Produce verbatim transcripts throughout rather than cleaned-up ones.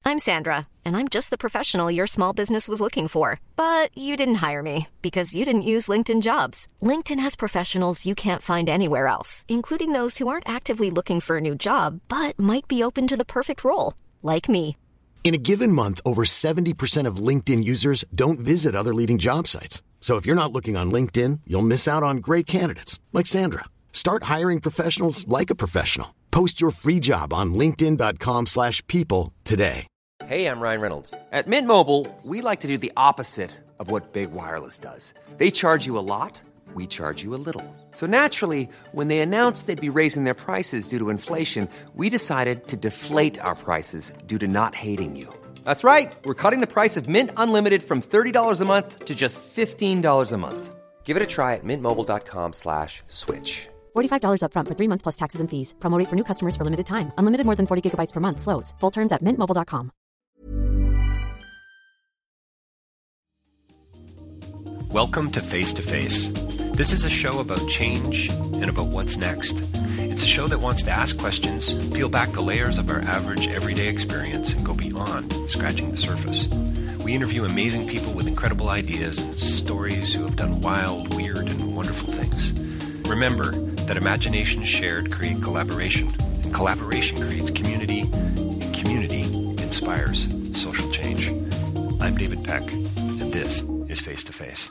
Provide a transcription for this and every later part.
I'm Sandra, and I'm just the professional your small business was looking for. But you didn't hire me because you didn't use LinkedIn Jobs. LinkedIn has professionals you can't find anywhere else, including those who aren't actively looking for a new job, but might be open to the perfect role, like me. In a given month, over seventy percent of LinkedIn users don't visit other leading job sites. So if you're not looking on LinkedIn, you'll miss out on great candidates like Sandra. Start hiring professionals like a professional. Post your free job on linkedin dot com slash people today. Hey, I'm Ryan Reynolds. At Mint Mobile, we like to do the opposite of what Big Wireless does. They charge you a lot, we charge you a little. So naturally, when they announced they'd be raising their prices due to inflation, we decided to deflate our prices due to not hating you. That's right. We're cutting the price of Mint Unlimited from thirty dollars a month to just fifteen dollars a month. Give it a try at mintmobile.com slash switch. forty-five dollars up front for three months plus taxes and fees. Promo rate for new customers for limited time. Unlimited more than forty gigabytes per month. Slows full terms at mint mobile dot com. Welcome to Face to Face. This is a show about change and about what's next. It's a show that wants to ask questions, peel back the layers of our average everyday experience, and go beyond scratching the surface. We interview amazing people with incredible ideas and stories who have done wild, weird, and wonderful things. Remember that imagination shared creates collaboration, and collaboration creates community, and community inspires social change. I'm David Peck, and this is Face to Face.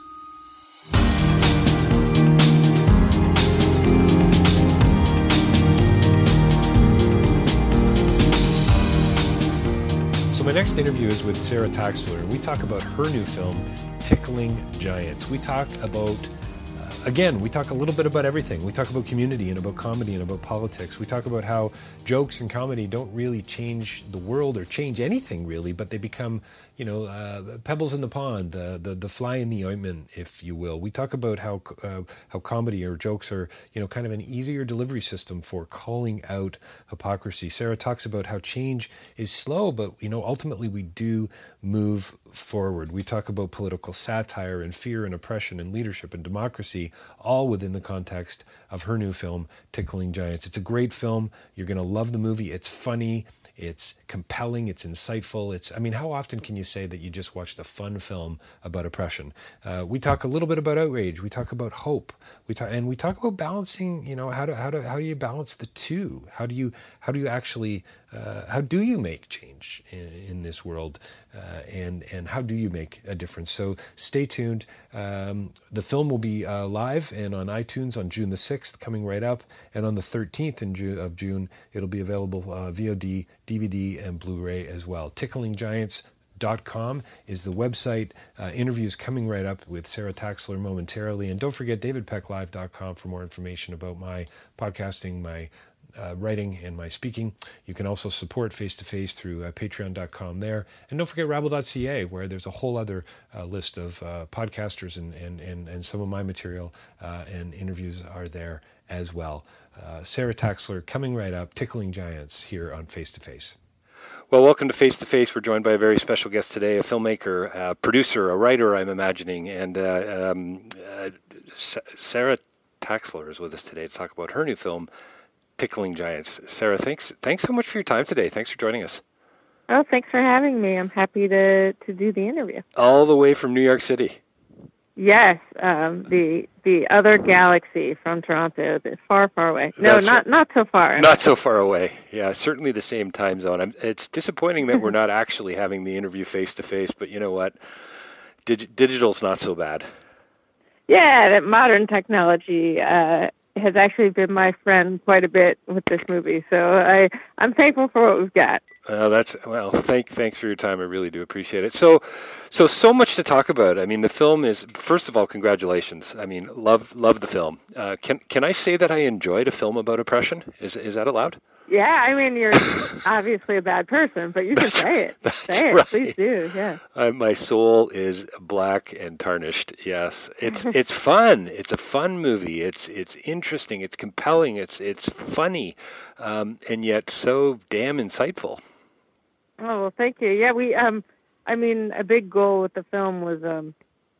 So my next interview is with Sarah Taxler. We talk about her new film, Tickling Giants. We talk about Again, we talk a little bit about everything. We talk about community and about comedy and about politics. We talk about how jokes and comedy don't really change the world or change anything really, but they become, you know, uh, pebbles in the pond, uh, the the fly in the ointment, if you will. We talk about how uh, how comedy or jokes are, you know, kind of an easier delivery system for calling out hypocrisy. Sarah talks about how change is slow, but, you know, ultimately we do move forward. We talk about political satire and fear and oppression and leadership and democracy, all within the context of her new film, Tickling Giants. It's a great film. You're going to love the movie. It's funny. It's compelling. It's insightful. It's, I mean, how often can you say that you just watched a fun film about oppression? Uh, we talk a little bit about outrage. We talk about hope. We talk, and we talk about balancing, you know, how do, how do, how do you balance the two? How do you, how do you actually, uh, how do you make change in, in this world? Uh, and, and how do you make a difference? So stay tuned. Um, the film will be uh, live and on iTunes on June the sixth, coming right up. And on the thirteenth in June, of June, it'll be available uh, V O D, D V D, and Blu-ray as well. tickling giants dot com is the website. Uh, interviews coming right up with Sarah Taxler momentarily. And don't forget david peck live dot com for more information about my podcasting, my Uh, writing and my speaking. You can also support Face to Face through uh, patreon dot com there. And don't forget rabble dot c a, where there's a whole other uh, list of uh, podcasters and, and, and, and some of my material uh, and interviews are there as well. Uh, Sarah Taxler coming right up, Tickling Giants here on Face to Face. Well, welcome to Face to Face. We're joined by a very special guest today, a filmmaker, a producer, a writer, I'm imagining. And uh, um, uh, Sarah Taxler is with us today to talk about her new film, Tickling Giants. Sarah, thanks thanks so much for your time today. Thanks for joining us. Oh, thanks for having me. I'm happy to, to do the interview. All the way from New York City. Yes, um, the the other galaxy from Toronto, the far, far away. No, That's not right. not so far. Not so far away. Yeah, certainly the same time zone. I'm, it's disappointing that we're not actually having the interview face to face, but you know what? Dig, digital's not so bad. Yeah, that modern technology uh, has actually been my friend quite a bit with this movie. So I, I'm thankful for what we've got. Uh, that's well. Thank, thanks for your time. I really do appreciate it. So, so, so much to talk about. I mean, the film is. First of all, congratulations. I mean, love, love the film. Uh, can, can I say that I enjoyed a film about oppression? Is, is that allowed? Yeah, I mean, you're obviously a bad person, but you can say it. Say it, right. Please do. Yeah. Uh, my soul is black and tarnished. Yes, it's it's fun. It's a fun movie. It's it's interesting. It's compelling. It's it's funny, um, and yet so damn insightful. Oh well, thank you. Yeah, we. Um, I mean, a big goal with the film was. Um,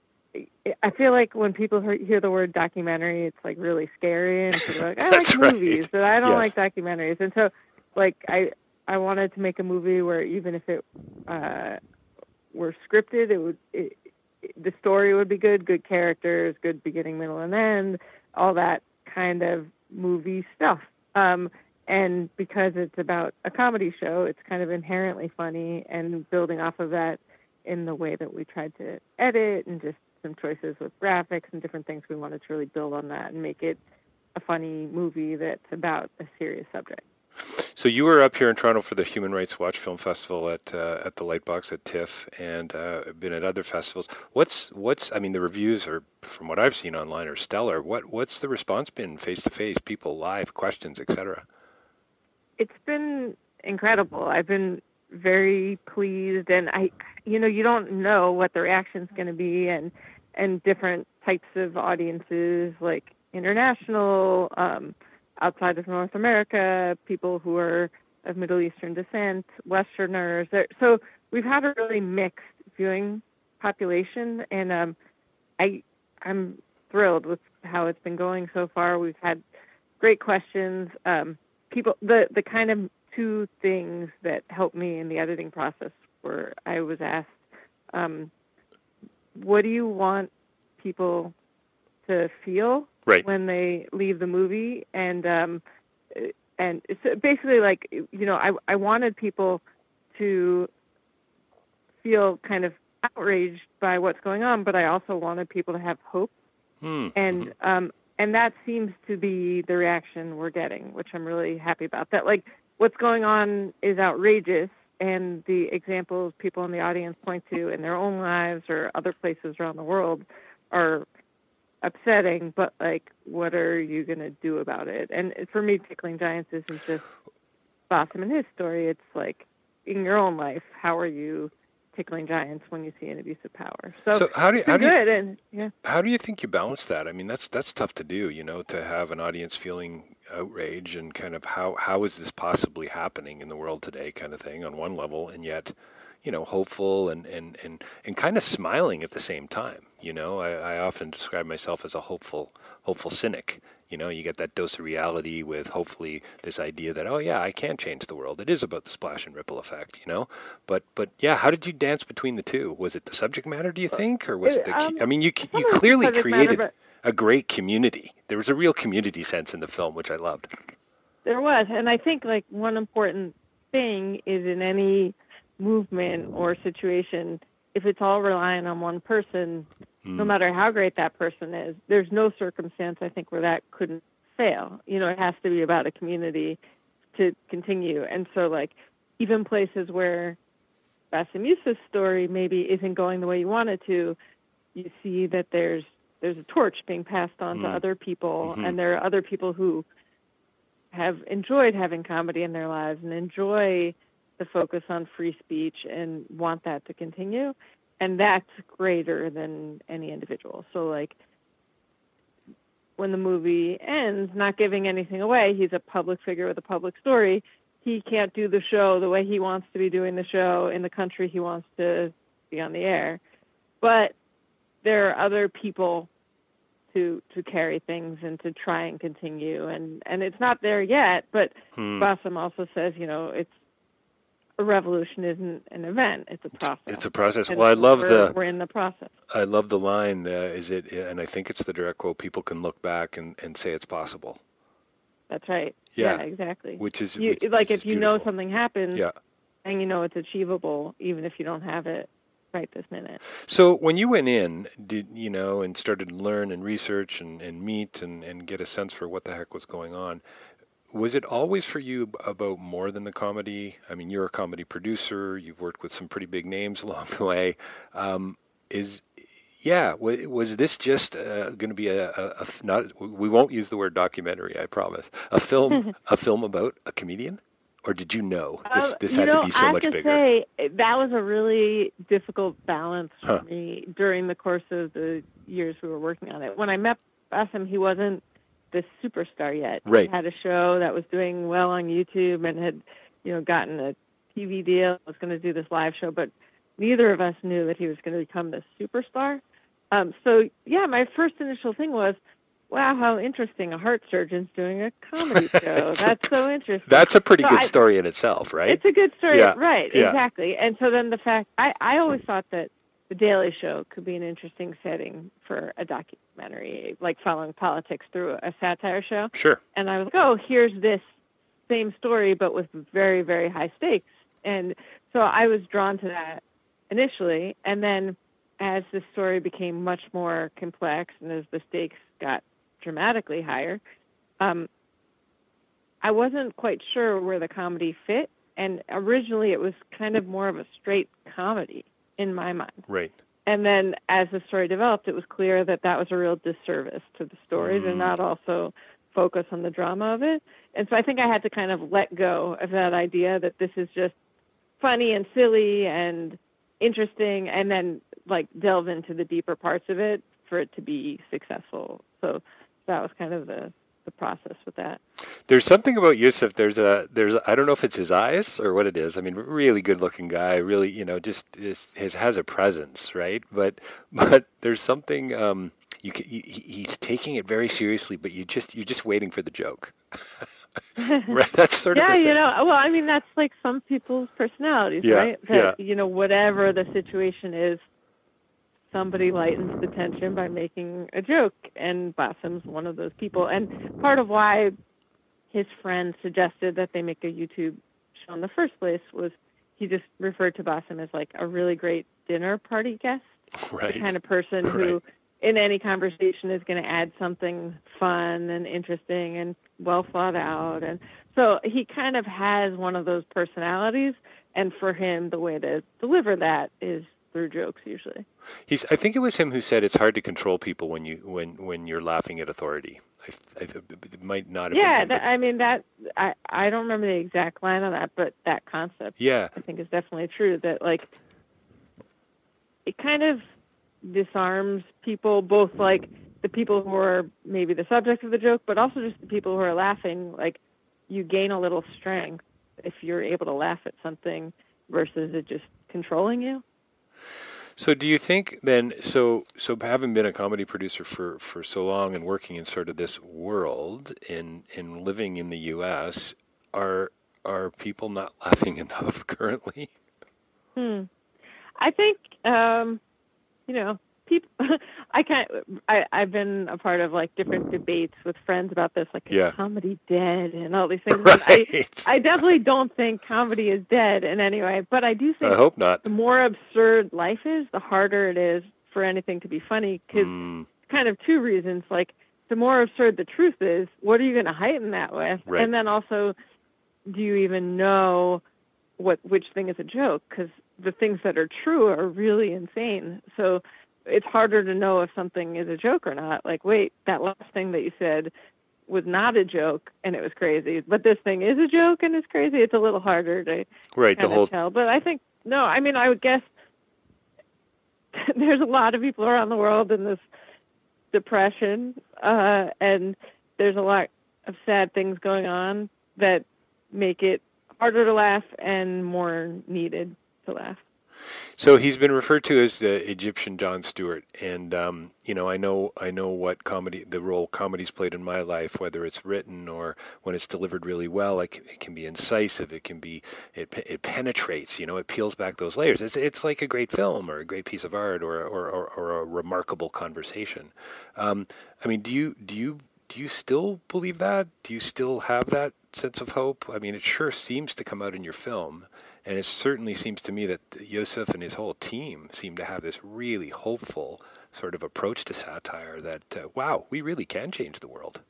I feel like when people hear the word documentary, it's like really scary, and people are like, I like right. movies, but I don't yes. like documentaries. And so, like, I I wanted to make a movie where even if it uh, were scripted, it would it, it, the story would be good, good characters, good beginning, middle, and end, all that kind of movie stuff. Um, and because it's about a comedy show, it's kind of inherently funny, and building off of that in the way that we tried to edit and just some choices with graphics and different things, we wanted to really build on that and make it a funny movie that's about a serious subject. So you were up here in Toronto for the Human Rights Watch Film Festival at uh, at the Lightbox at TIFF, and uh, been at other festivals. What's what's I mean, the reviews are, from what I've seen online, are stellar. What what's the response been face to face, people live, questions, et cetera? It's been incredible. I've been very pleased, and I, you know, you don't know what the reaction's going to be, and and different types of audiences, like international, um, outside of North America, people who are of Middle Eastern descent, Westerners. So we've had a really mixed viewing population, and um, I I'm thrilled with how it's been going so far. We've had great questions. Um, people, the the kind of two things that helped me in the editing process were I was asked, um, what do you want people to feel right. when they leave the movie? And um, and it's basically like, you know, I, I wanted people to feel kind of outraged by what's going on, but I also wanted people to have hope. Mm. And mm-hmm. um, and that seems to be the reaction we're getting, which I'm really happy about. That, like, what's going on is outrageous, and the examples people in the audience point to in their own lives or other places around the world are upsetting, but, like, what are you going to do about it? And for me, Tickling Giants isn't just Bassem and his story. It's, like, in your own life, how are you tickling giants when you see an abuse of power? So, so how do you, how do you, good. And, yeah. how do you think you balance that? I mean, that's that's tough to do, you know, to have an audience feeling outrage and kind of how how is this possibly happening in the world today kind of thing on one level, and yet, you know, hopeful and, and, and, and kind of smiling at the same time. You know, I, I often describe myself as a hopeful hopeful cynic. You know, you get that dose of reality with hopefully this idea that, oh, yeah, I can change the world. It is about the splash and ripple effect, you know. But, but yeah, how did you dance between the two? Was it the subject matter, do you think? Or was it the, um, I mean, you you clearly created matter, a great community. There was a real community sense in the film, which I loved. There was. And I think, like, one important thing is in any movement or situation, if it's all relying on one person, mm. no matter how great that person is, there's no circumstance, I think, where that couldn't fail. You know, it has to be about a community to continue. And so, like, even places where Bassem Youssef's story maybe isn't going the way you want it to, you see that there's there's a torch being passed on mm. to other people, mm-hmm. and there are other people who have enjoyed having comedy in their lives and enjoy the focus on free speech and want that to continue. And that's greater than any individual. So, like, when the movie ends, not giving anything away, he's a public figure with a public story. He can't do the show the way he wants to be doing the show in the country he wants to be on the air. But there are other people to to carry things and to try and continue. And, and it's not there yet, but hmm. Bassem also says, you know, it's a revolution isn't an event; it's a process. It's a process. And well, I love we're, the. We're in the process. I love the line. Uh, is it? And I think it's the direct quote. People can look back and, and say it's possible. That's right. Yeah, yeah exactly. Which is you, which, like which if you beautiful. know something happened, yeah. and you know it's achievable, even if you don't have it right this minute. So when you went in, did you know, and started to learn and research and, and meet and, and get a sense for what the heck was going on? Was it always for you about more than the comedy? I mean, you're a comedy producer. You've worked with some pretty big names along the way. Um, is yeah, was, was this just uh, going to be a, a, a not? We won't use the word documentary, I promise. A film, a film about a comedian, or did you know this? This uh, had know, to be so I much have to bigger. Say, that was a really difficult balance for huh. me during the course of the years we were working on it. When I met Bassem, he wasn't this superstar yet. Right. He had a show that was doing well on YouTube and had, you know, gotten a T V deal, was going to do this live show, but neither of us knew that he was going to become this superstar. Um, so, yeah, my first initial thing was, wow, how interesting, a heart surgeon's doing a comedy show. That's so interesting. That's a pretty so good I, story in itself, right? It's a good story, yeah. right, yeah. exactly. And so then the fact, I, I always thought that The Daily Show could be an interesting setting for a documentary, like following politics through a satire show. Sure. And I was like, oh, here's this same story, but with very, very high stakes. And so I was drawn to that initially. And then as the story became much more complex and as the stakes got dramatically higher, um, I wasn't quite sure where the comedy fit. And originally it was kind of more of a straight comedy in my mind. Right. And then as the story developed, it was clear that that was a real disservice to the story, mm. to not also focus on the drama of it. And so I think I had to kind of let go of that idea that this is just funny and silly and interesting, and then like delve into the deeper parts of it for it to be successful. So that was kind of the, the process with that. There's something about Yusuf. There's a, there's, a, I don't know if it's his eyes or what it is. I mean, really good looking guy, really, you know, just is, his, has a presence, right? But, but there's something, um, you, can, you he's taking it very seriously, but you just, you're just waiting for the joke. Right? That's sort yeah, of the you know, well, I mean, that's like some people's personalities, yeah, right? That, yeah. you know, whatever the situation is, somebody lightens the tension by making a joke, and Basim's one of those people. And part of why his friend suggested that they make a YouTube show in the first place was he just referred to Basim as like a really great dinner party guest, right. the kind of person right. who in any conversation is going to add something fun and interesting and well thought out. And so he kind of has one of those personalities, and for him, the way to deliver that is through jokes usually. He's, I think it was him who said it's hard to control people when you when, when you're laughing at authority. I, I, it might not have yeah, been him, that, I mean, that I, I don't remember the exact line on that, but that concept yeah. I think is definitely true, that like it kind of disarms people, both like the people who are maybe the subject of the joke, but also just the people who are laughing. Like you gain a little strength if you're able to laugh at something versus it just controlling you. So do you think then, so so having been a comedy producer for, for so long and working in sort of this world in in living in the U S, are are people not laughing enough currently? Hmm. I think, um, you know, people, I can't, I, I've been a part of like different debates with friends about this, like, yeah. is comedy dead and all these things. Right. I, I definitely don't think comedy is dead in any way, but I do think I hope not. The more absurd life is, the harder it is for anything to be funny, because mm. kind of two reasons. Like, the more absurd the truth is, what are you going to heighten that with? Right. And then also, do you even know what which thing is a joke? Because the things that are true are really insane. So it's harder to know if something is a joke or not. Like, wait, that last thing that you said was not a joke and it was crazy, but this thing is a joke and it's crazy. It's a little harder to right, kind the whole... of tell. But I think, no, I mean, I would guess there's a lot of people around the world in this depression, uh, and there's a lot of sad things going on that make it harder to laugh and more needed to laugh. So he's been referred to as the Egyptian Jon Stewart, and um, you know, I know, I know what comedy, the role comedy's played in my life, whether it's written or when it's delivered really well. Like, it can be incisive, it can be, it it penetrates, you know, it peels back those layers. It's it's like a great film or a great piece of art or or or, or a remarkable conversation. Um, I mean, do you do you do you still believe that? Do you still have that sense of hope? I mean, it sure seems to come out in your film. And it certainly seems to me that Yusuf and his whole team seem to have this really hopeful sort of approach to satire that, uh, wow, we really can change the world.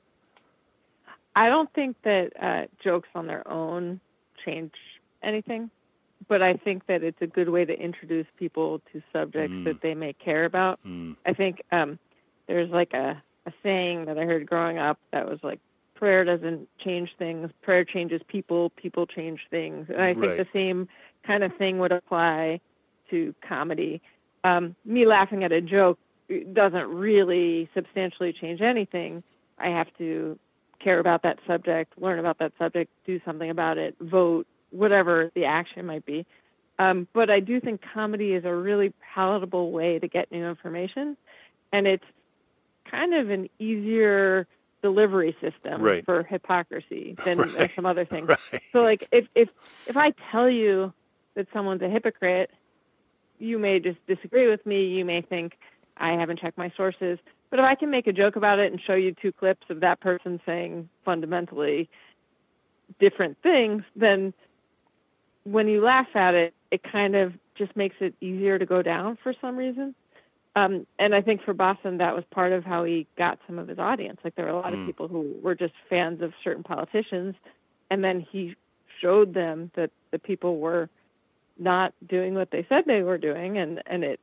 I don't think that uh, jokes on their own change anything, but I think that it's a good way to introduce people to subjects mm. that they may care about. Mm. I think um, there's like a, a saying that I heard growing up that was like, prayer doesn't change things. Prayer changes people. People change things. And I think right. the same kind of thing would apply to comedy. Um, me laughing at a joke doesn't really substantially change anything. I have to care about that subject, learn about that subject, do something about it, vote, whatever the action might be. Um, but I do think comedy is a really palatable way to get new information, and it's kind of an easier delivery system right. for hypocrisy than right. uh, some other things. Right. So, like, if, if if I tell you that someone's a hypocrite, you may just disagree with me. You may think I haven't checked my sources. But if I can make a joke about it and show you two clips of that person saying fundamentally different things, then when you laugh at it, it kind of just makes it easier to go down for some reason. Um, and I think for Boston, that was part of how he got some of his audience. Like, there were a lot mm. of people who were just fans of certain politicians, and then he showed them that the people were not doing what they said they were doing, and, and it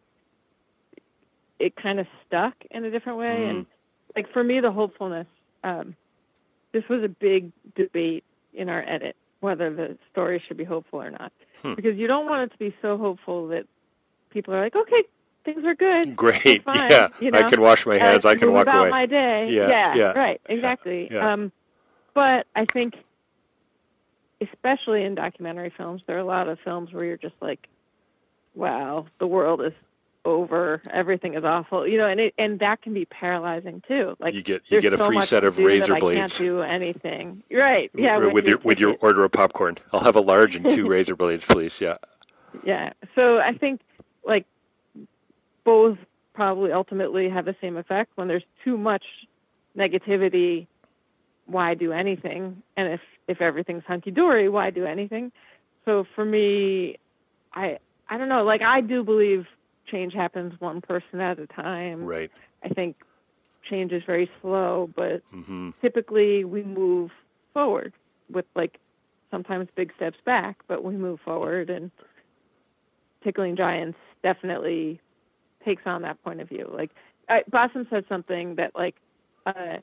it kind of stuck in a different way. Mm. And, like, for me, the hopefulness, um, this was a big debate in our edit, whether the story should be hopeful or not. Hmm. Because you don't want it to be so hopeful that people are like, okay, things are good. Great. Fine, yeah. you know? I can wash my hands. Uh, I can walk about away. my day. Yeah. Yeah. yeah. Right. Exactly. Yeah. Um, but I think, especially in documentary films, there are a lot of films where you're just like, wow, the world is over. Everything is awful. You know, and it, and that can be paralyzing too. Like, you get you get a so free much set to of do razor that blades. I can't do anything. Right. Yeah. with, with your with your ticket. order of popcorn. I'll have a large and two razor blades, please. Yeah. Yeah. So I think, like, both probably ultimately have the same effect. When there's too much negativity, why do anything? And if, if everything's hunky-dory, why do anything? So for me, I I don't know. Like, I do believe change happens one person at a time. Right. I think change is very slow, but mm-hmm. typically we move forward with, like, sometimes big steps back, but we move forward. And Tickling Giants definitely takes on that point of view. Like, I, Boston said something that, like, uh,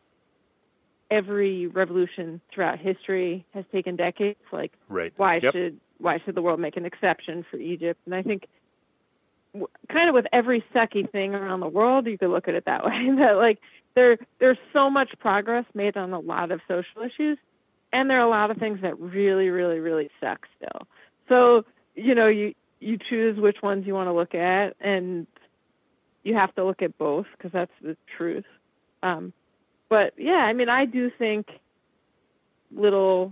every revolution throughout history has taken decades. Like, right. why yep. should why should the world make an exception for Egypt? And I think, w- kind of with every sucky thing around the world, you could look at it that way. That, like, there there's so much progress made on a lot of social issues, and there are a lot of things that really, really, really suck still. So, you know, you you choose which ones you want to look at, and you have to look at both because that's the truth. Um, but, yeah, I mean, I do think little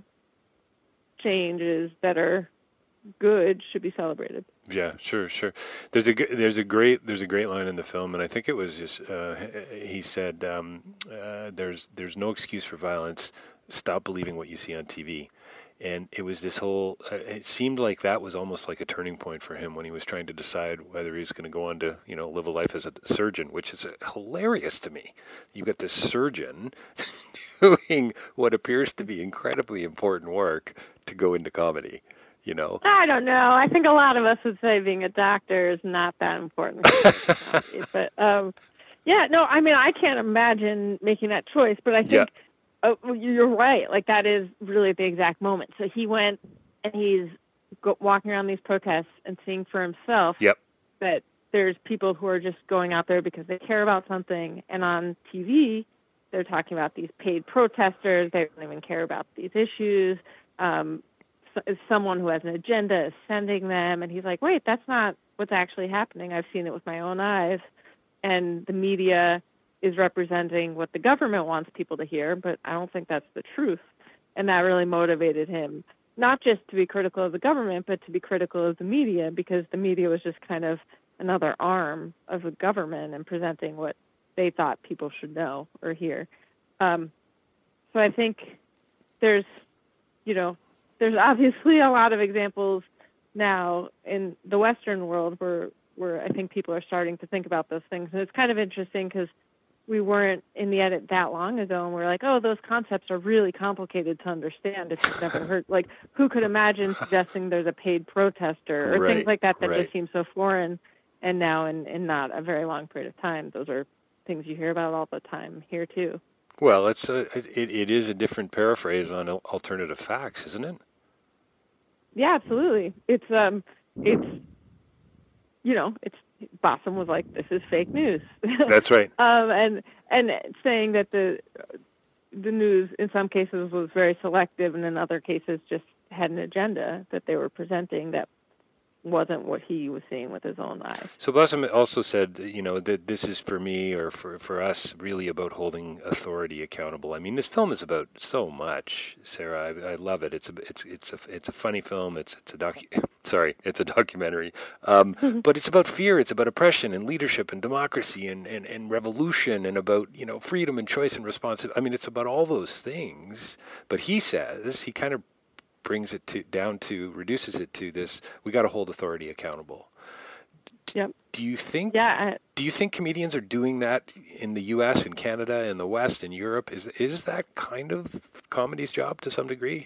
changes that are good should be celebrated. Yeah, sure, sure. There's a there's a great there's a great line in the film, and I think it was just uh, he said, um, uh, "There's there's no excuse for violence. Stop believing what you see on T V." And it was this whole, uh, it seemed like that was almost like a turning point for him when he was trying to decide whether he was going to go on to, you know, live a life as a surgeon, which is uh, hilarious to me. You've got this surgeon doing what appears to be incredibly important work to go into comedy, you know? I don't know. I think a lot of us would say being a doctor is not that important. But, um, yeah, no, I mean, I can't imagine making that choice, but I think, yeah. Oh, you're right. Like, that is really the exact moment. So he went and he's go- walking around these protests and seeing for himself yep. that there's people who are just going out there because they care about something. And on T V, they're talking about these paid protesters. They don't even care about these issues. Um, so, someone who has an agenda is sending them. And he's like, wait, that's not what's actually happening. I've seen it with my own eyes. And the media is representing what the government wants people to hear, but I don't think that's the truth. And that really motivated him, not just to be critical of the government, but to be critical of the media, because the media was just kind of another arm of the government and presenting what they thought people should know or hear. Um, so I think there's, you know, there's obviously a lot of examples now in the Western world where, where I think people are starting to think about those things. And it's kind of interesting because we weren't in the edit that long ago, and we're like, oh, those concepts are really complicated to understand if you've never heard. Like, who could imagine suggesting there's a paid protester or right, things like that that right. just seem so foreign? And now in, in not a very long period of time, those are things you hear about all the time here, too. Well, it's a, it, it is a different paraphrase on alternative facts, isn't it? Yeah, absolutely. It's, um, it's, you know, it's, Boston was like, this is fake news. That's right. um, and and saying that the the news in some cases was very selective and in other cases just had an agenda that they were presenting that wasn't what he was seeing with his own eyes. So Bossum also said, you know, that this is for me or for, for us really about holding authority accountable. I mean, this film is about so much, Sarah. I, I love it. It's a it's it's a it's a funny film. It's it's a docu. Sorry, it's a documentary. Um, but it's about fear. It's about oppression and leadership and democracy and, and, and revolution and about, you know, freedom and choice and responsibility. I mean, it's about all those things. But he says he kind of brings it to down to reduces it to this: we got to hold authority accountable. Yep. Do you think? Yeah. I, do you think comedians are doing that in the U S, in Canada, in the West, in Europe? Is is that kind of comedy's job to some degree?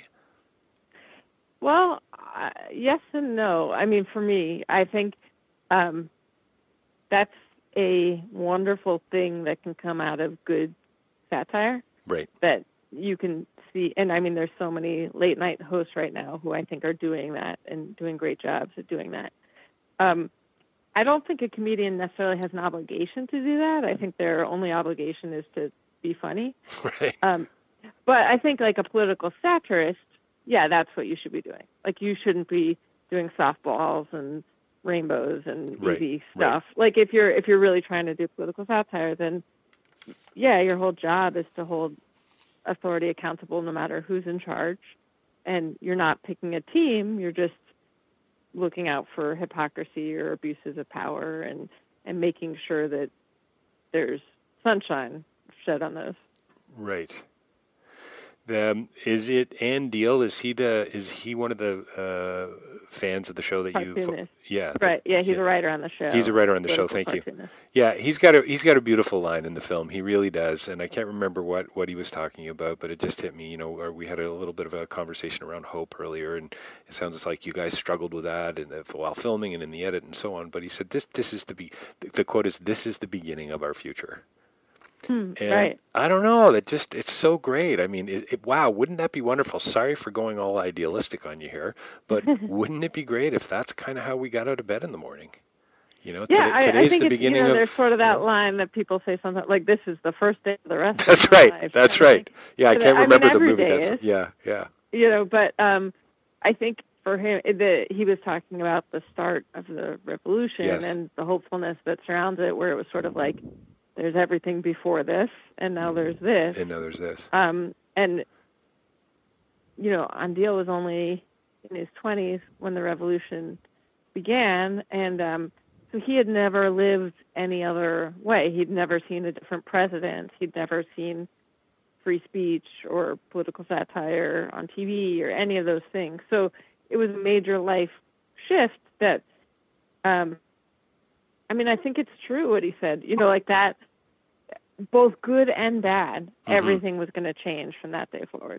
Well, uh, yes and no. I mean, for me, I think um, that's a wonderful thing that can come out of good satire. Right. That you can see, and I mean, there's so many late night hosts right now who I think are doing that and doing great jobs at doing that. Um, I don't think a comedian necessarily has an obligation to do that. I think their only obligation is to be funny. Right. Um, but I think like a political satirist, yeah, that's what you should be doing. Like you shouldn't be doing softballs and rainbows and Right, easy right. stuff. Like if you're if you're really trying to do political satire, then yeah, your whole job is to hold authority accountable no matter who's in charge. And you're not picking a team, you're just looking out for hypocrisy or abuses of power and, and making sure that there's sunshine shed on those. Right. Um, is it Ann Deal? Is he the? Is he one of the uh, fans of the show that you? Cartoonist. Yeah. Right. Yeah, he's yeah. a writer on the show. He's a writer on the show. Political Thank you. cartoonist. Yeah, he's got a he's got a beautiful line in the film. He really does, and I can't remember what, what he was talking about, but it just hit me. You know, or we had a little bit of a conversation around hope earlier, and it sounds like you guys struggled with that and while filming and in the edit and so on. But he said this this is the be the quote is this is the beginning of our future. Hmm, And right. I don't know. That just it's so great. I mean, it, it, wow, wouldn't that be wonderful? Sorry for going all idealistic on you here, but wouldn't it be great if that's kind of how we got out of bed in the morning? You know, Yeah, today, I, today's I think the it's, beginning you know, of. there's sort of that you know, line that people say something like, "This is the first day of the rest." That's of my right. life. That's And I right. think, Yeah, I so can't that- remember I mean, the every movie. day That's, is, yeah, yeah. you know, but um, I think for him, the, he was talking about the start of the revolution Yes. and the hopefulness that surrounds it, where it was sort of like, there's everything before this, and now there's this. And now there's this. Um, and, you know, Andiel was only in his twenties when the revolution began, and um, so he had never lived any other way. He'd never seen a different president. He'd never seen free speech or political satire on T V or any of those things. So it was a major life shift that, um, I mean, I think it's true what he said. You know, like that, both good and bad, Mm-hmm. everything was going to change from that day forward.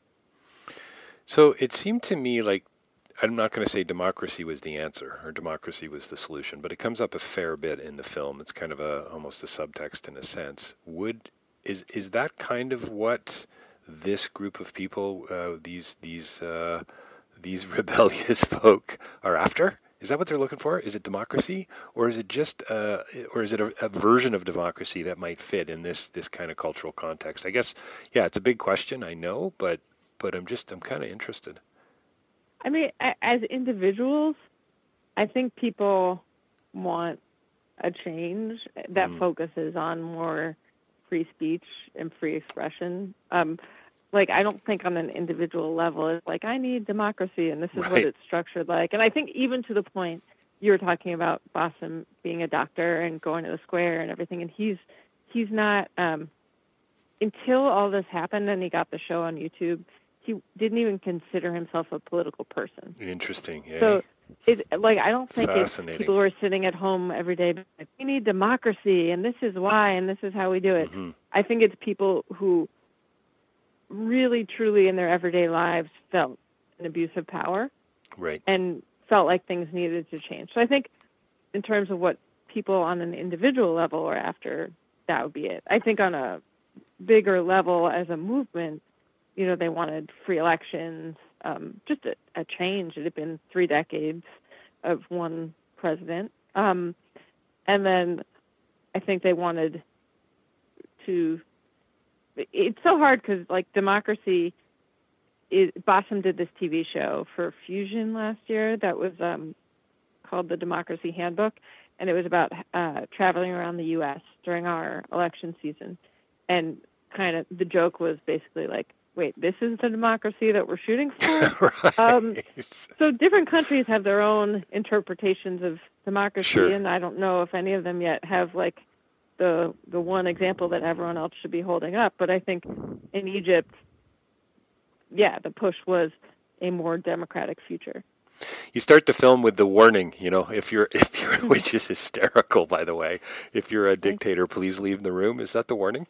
So it seemed to me like, I'm not going to say democracy was the answer or democracy was the solution, but it comes up a fair bit in the film. It's kind of a almost a subtext in a sense. Would is is that kind of what this group of people, uh, these these uh, these rebellious folk, are after? Is that what they're looking for? Is it democracy, or is it just, uh, or is it a, a version of democracy that might fit in this this kind of cultural context? I guess, yeah, it's a big question. I know, but but I'm just I'm kind of interested. I mean, a- as individuals, I think people want a change that Mm. focuses on more free speech and free expression. Um, like, I don't think on an individual level, it's like, I need democracy, and this is what Right. it's structured like. And I think even to the point you were talking about Bossum being a doctor and going to the square and everything, and he's he's not, um, until all this happened and he got the show on YouTube, he didn't even consider himself a political person. Interesting. Yeah. So, it, like, I don't think it's Fascinating. people who are sitting at home every day, like, we need democracy, and this is why, and this is how we do it. Mhm. I think it's people who really, truly, in their everyday lives, felt an abuse of power Right. and felt like things needed to change. So I think in terms of what people on an individual level are after, that would be it. I think on a bigger level as a movement, you know, they wanted free elections, um, just a, a change. It had been three decades of one president. Um, and then I think they wanted to, it's so hard because, like, democracy, is, Bossum did this T V show for Fusion last year that was um, called The Democracy Handbook, and it was about uh, traveling around the U S during our election season. And kind of the joke was basically like, wait, this is the democracy that we're shooting for? Right. Um, so different countries have their own interpretations of democracy, Sure. and I don't know if any of them yet have like the the one example that everyone else should be holding up. But I think in Egypt, yeah, the push was a more democratic future. You start the film with the warning, you know, if you're, if you're, which is hysterical, by the way, if you're a dictator, please leave the room. Is that the warning?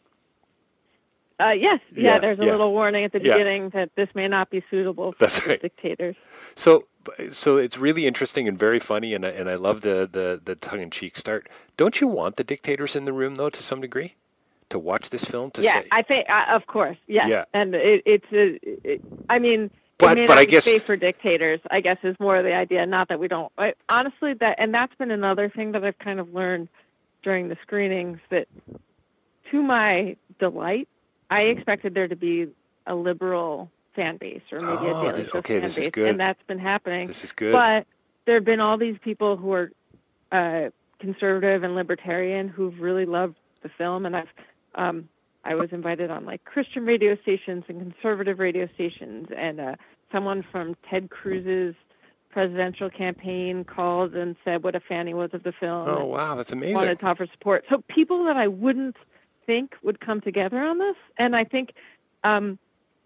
Uh, yes, yeah, Yeah, there's a yeah. little warning at the Yeah. beginning that this may not be suitable for That's right. dictators. So, so it's really interesting and very funny, and I, and I love the, the, the tongue-in-cheek start. Don't you want the dictators in the room, though, to some degree, to watch this film? To Yeah, say, I think, uh, of course, yes. Yeah. And it, it's, a, it, I mean, But- it may but not I be guess- safe for dictators, I guess, is more the idea. Not that we don't, I, honestly, that, and that's been another thing that I've kind of learned during the screenings, that to my delight, I expected there to be a liberal fan base or maybe Oh, a Daily this- Show okay, fan this is base, good. and that's been happening. This is good. But there have been all these people who are uh, conservative and libertarian who've really loved the film, and I've um, I was invited on like Christian radio stations and conservative radio stations, and uh, someone from Ted Cruz's presidential campaign called and said what a fan he was of the film. oh, and wow, that's amazing. wanted to offer support. So people that I wouldn't think would come together on this, and I think, um,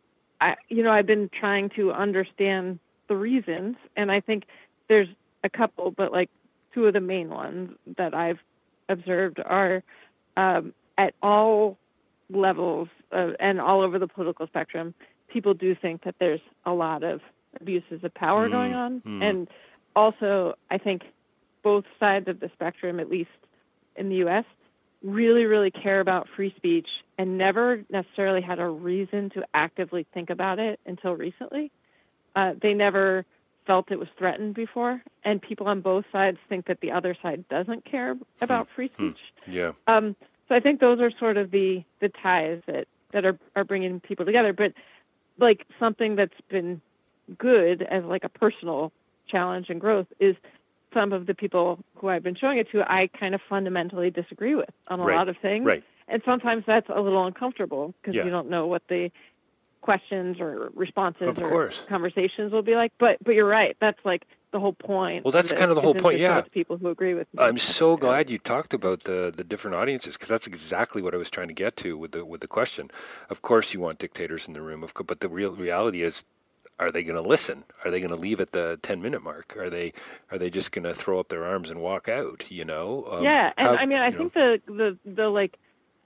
I you know, I've been trying to understand the reasons, and I think there's a couple, but like two of the main ones that I've observed are um, at all levels uh, and all over the political spectrum, people do think that there's a lot of abuses of power Mm, going on, mm. and also I think both sides of the spectrum, at least in the U S, really, really care about free speech and never necessarily had a reason to actively think about it until recently. Uh, they never felt it was threatened before, and people on both sides think that the other side doesn't care about free speech. Yeah. Um, so I think those are sort of the, the ties that, that are, are bringing people together. But like something that's been good as like a personal challenge and growth is some of the people who I've been showing it to, I kind of fundamentally disagree with on a Right, lot of things. right. And sometimes that's a little uncomfortable because Yeah. you don't know what the questions or responses Of or course. conversations will be like. But but you're right. That's like the whole point. Well, that's of kind of the this, whole isn't point, to show yeah. it to people who agree with me. I'm so glad you talked about the, the different audiences, because that's exactly what I was trying to get to with the with the question. Of course, you want dictators in the room, of course, but the real reality is, are they going to listen? Are they going to leave at the ten minute mark? Are they are they just going to throw up their arms and walk out? You know? Um, yeah, and how- I mean, I you think know, the, the the like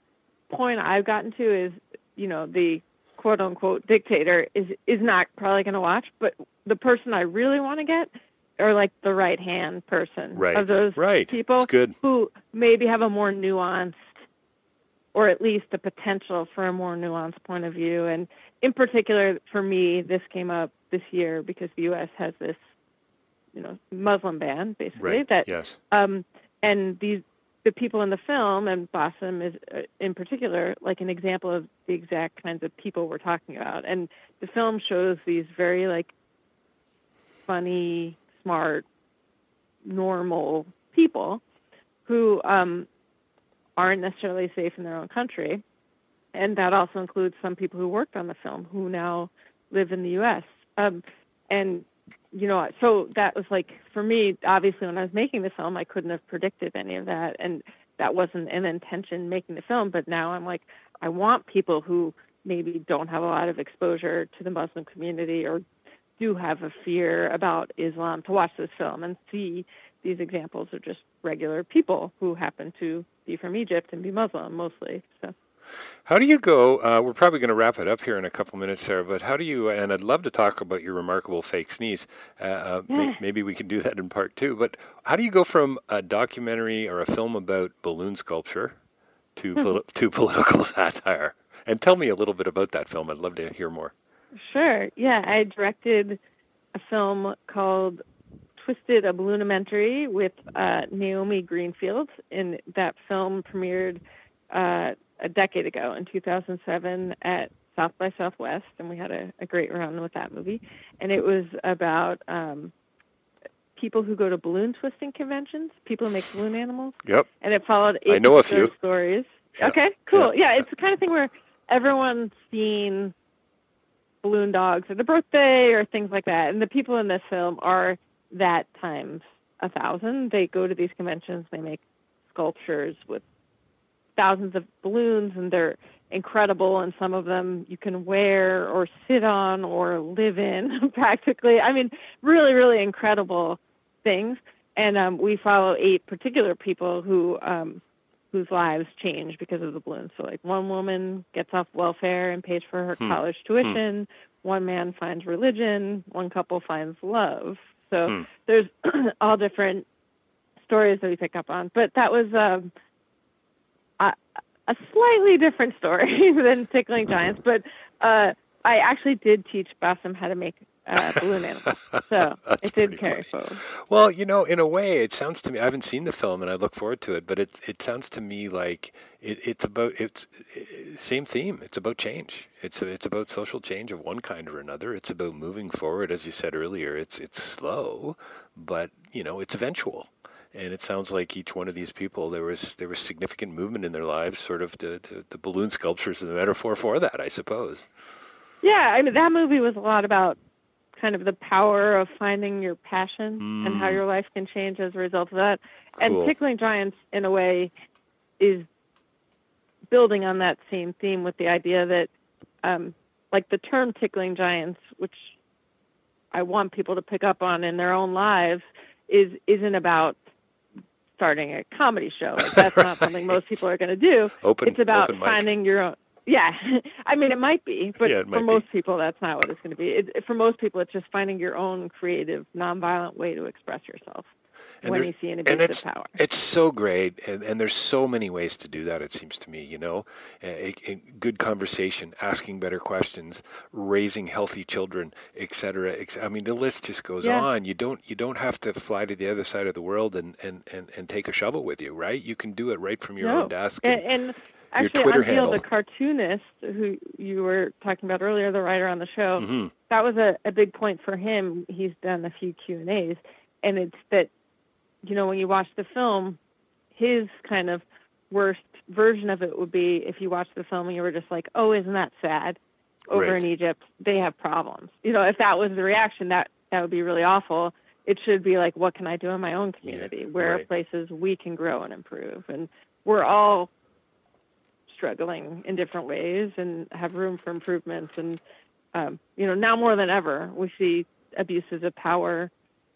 point I've gotten to is, you know, the quote unquote dictator is is not probably going to watch, but the person I really want to get are like the right hand person Right, of those right. people It's good. who maybe have a more nuanced, or at least the potential for a more nuanced point of view. And in particular, for me, this came up this year because the U S has this, you know, Muslim ban, basically. Right, That, yes. Um, and these the people in the film, and Bassem is uh, in particular, like an example of the exact kinds of people we're talking about. And the film shows these very like funny, smart, normal people who um, aren't necessarily safe in their own country. And that also includes some people who worked on the film who now live in the U S. Um, and, you know, so that was like, for me, obviously when I was making the film, I couldn't have predicted any of that. And that wasn't an intention making the film. But now I'm like, I want people who maybe don't have a lot of exposure to the Muslim community or do have a fear about Islam to watch this film and see these examples of just regular people who happen to be from Egypt and be Muslim mostly. So. How do you go? Uh, we're probably going to wrap it up here in a couple minutes, Sarah. But how do you? And I'd love to talk about your remarkable fake sneeze. Uh, uh, may, maybe we can do that in part two. But how do you go from a documentary or a film about balloon sculpture to poli- to political satire? And tell me a little bit about that film. I'd love to hear more. Sure. Yeah, I directed a film called Twisted, a Balloonamentary with uh, Naomi Greenfield, and that film premiered uh, a decade ago in two thousand seven at South by Southwest, and we had a, a great run with that movie. And it was about um, people who go to balloon twisting conventions, people who make balloon animals. Yep. And it followed eight I know a few stories. Yeah. Okay, cool. Yeah. Yeah, it's the kind of thing where everyone's seen balloon dogs at a birthday or things like that. And the people in this film are that times a thousand. They go to these conventions, they make sculptures with thousands of balloons, and they're incredible, and some of them you can wear or sit on or live in practically. I mean, really, really incredible things. And um, we follow eight particular people who um, whose lives change because of the balloons. So like one woman gets off welfare and pays for her hmm. college tuition. Hmm. One man finds religion. One couple finds love. So hmm. there's all different stories that we pick up on. But that was um, a, a slightly different story than Tickling Giants. But uh, I actually did teach Bassem how to make uh, balloon animals. So it did carry funny. forward. Well, you know, in a way, it sounds to me, I haven't seen the film and I look forward to it, but it it sounds to me like it, it's about, it's it, same theme. It's about change. It's it's about social change of one kind or another. It's about moving forward. As you said earlier, it's it's slow, but, you know, it's eventual. And it sounds like each one of these people, there was there was significant movement in their lives, sort of the, the, the balloon sculptures are the metaphor for that, I suppose. Yeah, I mean, that movie was a lot about kind of the power of finding your passion mm. and how your life can change as a result of that. Cool. And Tickling Giants, in a way, is building on that same theme with the idea that, um, like the term Tickling Giants, which I want people to pick up on in their own lives, is, isn't about starting a comedy show. Like, that's right. Not something most people are going to do. Open, it's about open finding your own. Yeah, I mean, it might be, but yeah, for most be. people, that's not what it's going to be. It, for most people, it's just finding your own creative, nonviolent way to express yourself and when you see an abuse and it's, of power. It's so great, and, and there's so many ways to do that, it seems to me, you know. A, a good conversation, asking better questions, raising healthy children, et cetera, et cetera. I mean, the list just goes yeah. on. You don't you don't have to fly to the other side of the world and, and, and, and take a shovel with you, right? You can do it right from your no. own desk. And, and, and Actually, Twitter Unfeel, handle. the cartoonist who you were talking about earlier, the writer on the show, mm-hmm. that was a, a big point for him. He's done a few Q and A's, and it's that, you know, when you watch the film, his kind of worst version of it would be if you watched the film and you were just like, oh, isn't that sad? Over right. in Egypt, they have problems. You know, if that was the reaction, that, that would be really awful. It should be like, what can I do in my own community? Yeah, Where right. are places we can grow and improve? And we're all struggling in different ways and have room for improvements. And, um, you know, now more than ever, we see abuses of power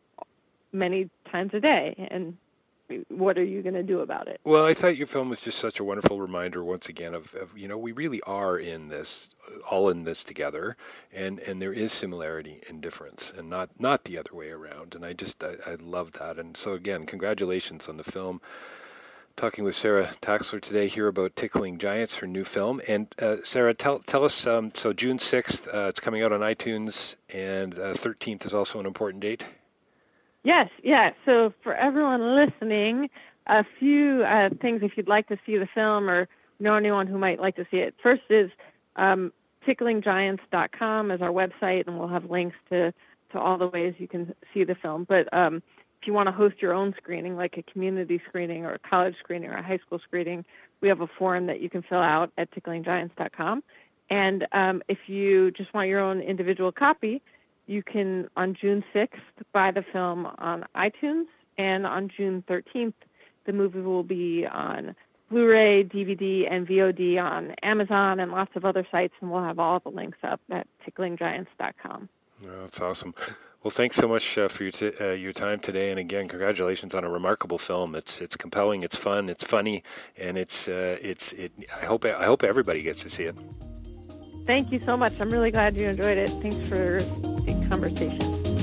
many times a day. And what are you going to do about it? Well, I thought your film was just such a wonderful reminder, once again, of, of, you know, we really are in this, all in this together, and, and there is similarity and difference, and not, not the other way around. And I just, I, I love that. And so, again, congratulations on the film. Talking with Sarah Taxler today here about Tickling Giants, her new film. And uh, Sarah, tell tell us, um, so June sixth, uh, it's coming out on iTunes, and uh, thirteenth is also an important date? Yes, yeah. So for everyone listening, a few uh, things if you'd like to see the film or know anyone who might like to see it. First is um, tickling giants dot com is our website, and we'll have links to, to all the ways you can see the film. But um, if you want to host your own screening, like a community screening or a college screening or a high school screening, we have a form that you can fill out at tickling giants dot com. And um, if you just want your own individual copy, you can, on June sixth, buy the film on iTunes, and on June thirteenth, the movie will be on Blu-ray, D V D, and V O D on Amazon and lots of other sites, and we'll have all the links up at tickling giants dot com. Oh, that's awesome. Well, thanks so much uh, for your t- uh, your time today, and again, congratulations on a remarkable film. It's it's compelling, it's fun, it's funny, and it's uh, it's it. I hope I hope everybody gets to see it. Thank you so much. I'm really glad you enjoyed it. Thanks for the conversation.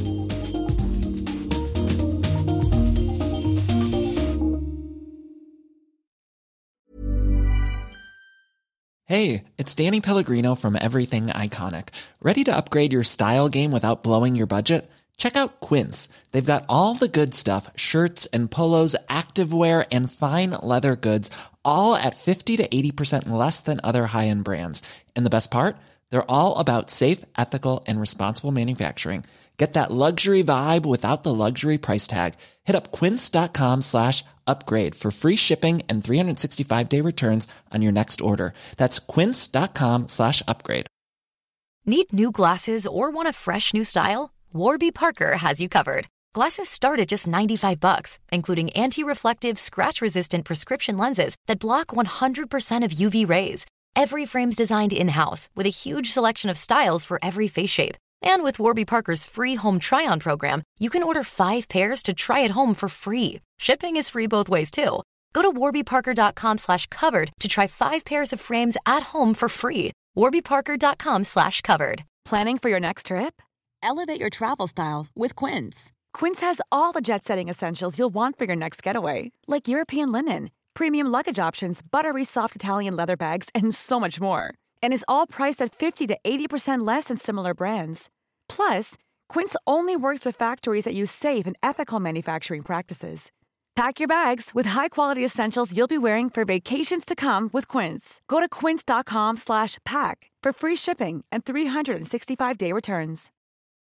Hey, it's Danny Pellegrino from Everything Iconic. Ready to upgrade your style game without blowing your budget? Check out Quince. They've got all the good stuff, shirts and polos, activewear, and fine leather goods, all at fifty to eighty percent less than other high-end brands. And the best part? They're all about safe, ethical, and responsible manufacturing. Get that luxury vibe without the luxury price tag. Hit up quince.com slash upgrade for free shipping and three sixty-five day returns on your next order. That's quince.com slash upgrade. Need new glasses or want a fresh new style? Warby Parker has you covered. Glasses start at just ninety-five bucks, including anti-reflective, scratch-resistant prescription lenses that block one hundred percent of U V rays. Every frame's designed in-house with a huge selection of styles for every face shape. And with Warby Parker's free home try-on program, you can order five pairs to try at home for free. Shipping is free both ways, too. Go to warbyparker.com slash covered to try five pairs of frames at home for free. warbyparker.com slash covered. Planning for your next trip? Elevate your travel style with Quince. Quince has all the jet-setting essentials you'll want for your next getaway, like European linen, premium luggage options, buttery soft Italian leather bags, and so much more. And is all priced at fifty to eighty percent less than similar brands. Plus, Quince only works with factories that use safe and ethical manufacturing practices. Pack your bags with high-quality essentials you'll be wearing for vacations to come with Quince. Go to quince.com slash pack for free shipping and three sixty-five day returns.